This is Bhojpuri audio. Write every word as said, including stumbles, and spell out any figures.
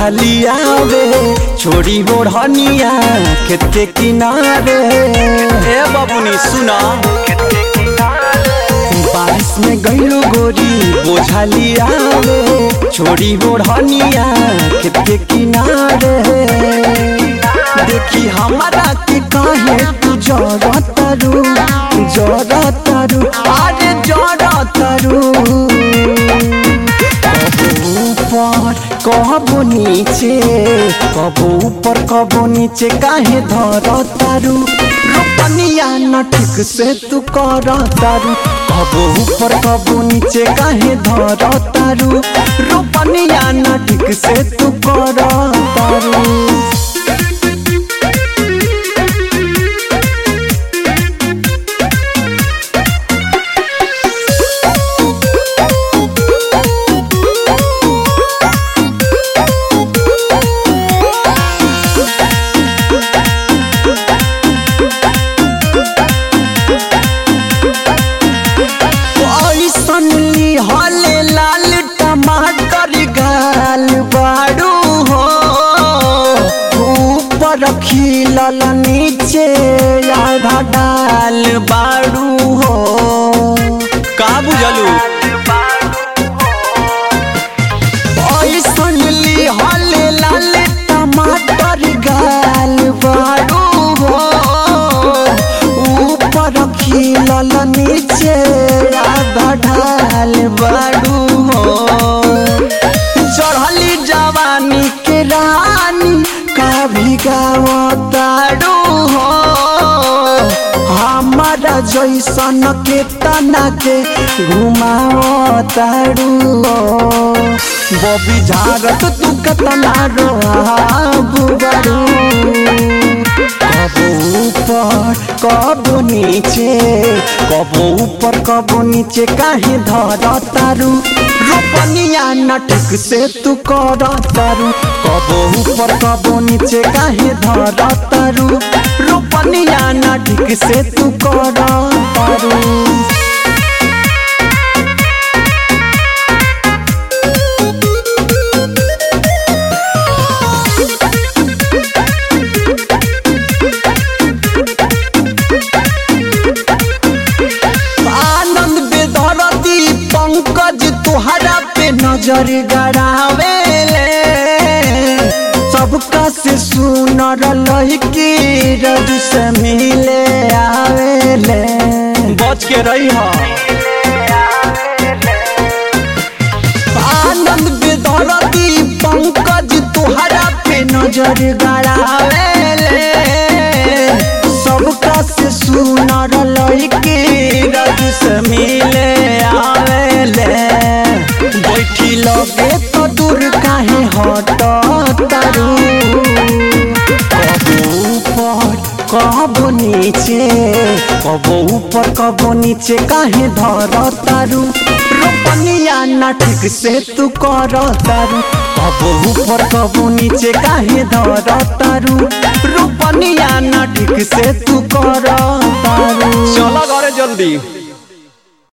बोझलिया वे छोड़ी बोढ़निया खेत के किनारे। ए बबुनी सुना बारिश में गईलो गोरी बोझलिया वे छोड़ी बोढ़निया खेत के किनारे। देखी हमारा के काहे तू जरतारू जरतारू अरे जरतारू। ऊपर कबो नीचे कबो ऊपर कबो नीचे काहे धरतारू। रोपनिया न ठीक से तू करतारू कबो ऊपर कबो नीचे काहे धरतारू। रोपनिया न ठीक से तू करतारू। हले लाल टमाटर गाल बाड़ू हो ऊपर खिलल नीचे आधा डाल बाड़ू हो। का बुझलू ऐसन ली हले लाल टमाटर गाल बाड़ू हो ऊपर खिलल नीचे आधा ढाल बाड़ू हो। चढ़ली जवानी के रानी का भिगावताड़ू हो। हमारा जैसन के तना के घुमावताड़ू हो। बबी झारत तू कतना रोआबू बाड़ू। कबो ऊपर कबो नीचे कबो ऊपर कबो नीचे काहे धरतारू। रोपनिया न ठीक से तू करतारू कबो ऊपर कबो नीचे काहे धरतारू। रोपनिया न ठीक से तू करतारू। पंकज तुहरा पे नजर गड़ावेले सबका से सुनर लहकी रज से मिले आवेले। बच के रही हो आनंद बेदर्दी पंकज तुहरा पे नजर गड़ावेले सबका से सुनर लहकी रज से मिले बैठी लगे तो दूर काहे हटतारू। कबो ऊपर कबो नीचे कबो ऊपर कबो नीचे काहे धरतारू। रोपनिया न ठीक से तू करतारू कबो ऊपर कबो नीचे काहे धरतारू। रोपनिया न ठीक से तू करतारू। चला घरे जल्दी।